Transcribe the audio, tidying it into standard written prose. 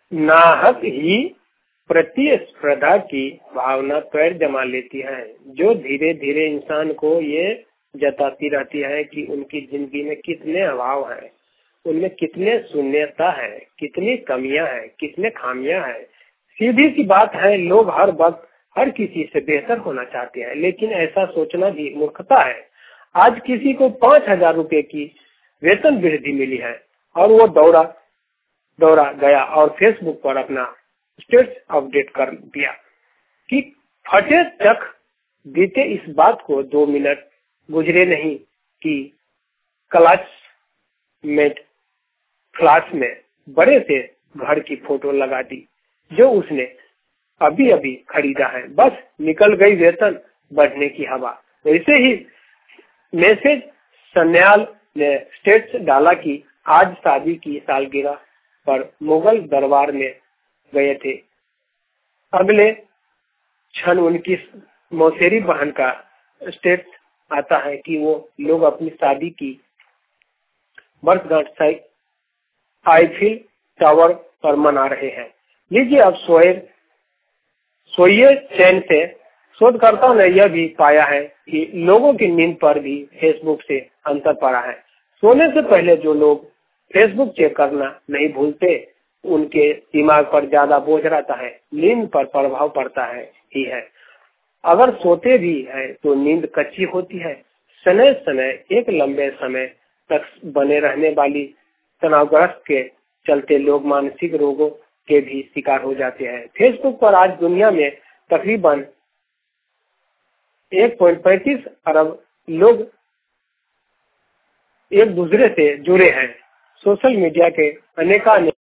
नाहक ही प्रतिस्पर्धा की भावना पैर जमा लेती है, जो धीरे धीरे इंसान को ये जताती रहती है कि उनकी जिंदगी में कितने अभाव हैं, उनमें कितने शून्यता है, कितनी कमियां हैं, कितने खामियां हैं। सीधी सी बात है, लोग हर वक्त हर किसी से बेहतर होना चाहते हैं, लेकिन ऐसा सोचना भी मूर्खता है। आज किसी को 5,000 रुपए की वेतन वृद्धि मिली है और वो दौड़ा गया और फेसबुक पर अपना स्टेटस अपडेट कर दिया कि फटे तक बीते। इस बात को 2 मिनट गुजरे नहीं कि फ्लैश में बड़े से घर की फोटो लगा दी जो उसने अभी अभी खरीदा है। बस निकल गई वेतन बढ़ने की हवा। वैसे ही मैसेज सन्याल ने स्टेटस डाला कि आज शादी की सालगिरह पर मुगल दरबार में गए थे। अगले क्षण उनकी मौसेरी बहन का स्टेटस आता है कि वो लोग अपनी शादी की वर्षगांठ आईफिल टावर पर मना रहे हैं। लीजिए अब सोइए चैन से। शोधकर्ताओं ने यह भी पाया है कि लोगों की नींद पर भी फेसबुक से अंतर पड़ा है। सोने से पहले जो लोग फेसबुक चेक करना नहीं भूलते, उनके दिमाग पर ज्यादा बोझ रहता है, नींद पर प्रभाव पड़ता है ही है। अगर सोते भी है तो नींद कच्ची होती है। समय एक लंबे समय तक बने रहने वाली तनावग्रस्त के चलते लोग मानसिक रोगों के भी शिकार हो जाते हैं। फेसबुक पर आज दुनिया में तकरीबन 1.35 अरब लोग एक दूसरे से जुड़े हैं। सोशल मीडिया के अनेक